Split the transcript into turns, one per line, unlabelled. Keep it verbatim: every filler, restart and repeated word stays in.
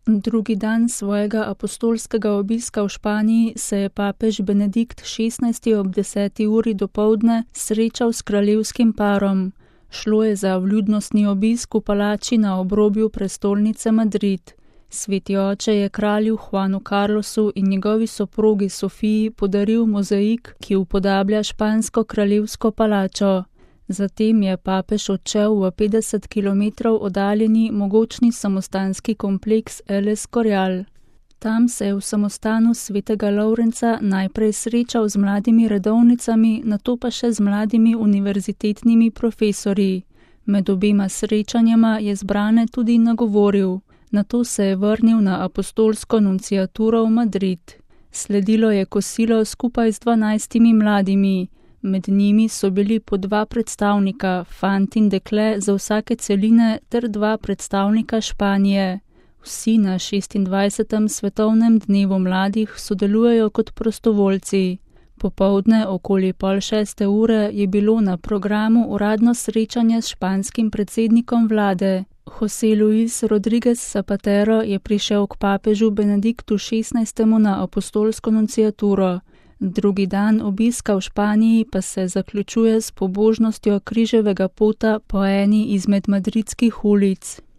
Drugi dan svojega apostolskega obiska v Španiji se je papež Benedikt šestnajsti ob deseti uri dopoldne srečal s kraljevskim parom. Šlo je za vljudnostni obisk v palači na obrobju prestolnice Madrid. Sveti oče je kralju Juanu Carlosu in njegovi soprogi Sofiji podaril mozaik, ki upodablja špansko kraljevsko palačo. Zatem je papež odšel v petdeset kilometrov oddaljeni mogočni samostanski kompleks El Escorial. Tam se je v samostanu svetega Lovrenca najprej srečal z mladimi redovnicami, nato pa še z mladimi univerzitetnimi profesorji. Med obema srečanjama je zbrane tudi nagovoril. Nato se je vrnil na apostolsko nunciaturo v Madrid. Sledilo je kosilo skupaj z dvanajstimi mladimi. Med njimi so bili po dva predstavnika, fant in dekle za vsake celine ter dva predstavnika Španije. Vsi na šestindvajsetem svetovnem dnevu mladih sodelujejo kot prostovoljci. Popoldne okoli pol šeste ure je bilo na programu uradno srečanje s španskim predsednikom vlade. José Luis Rodríguez Zapatero je prišel k papežu Benediktu šestnajstemu na apostolsko nunciaturo. Drugi dan obiska v Španiji pa se zaključuje s pobožnostjo križevega pota po eni izmed madridskih ulic.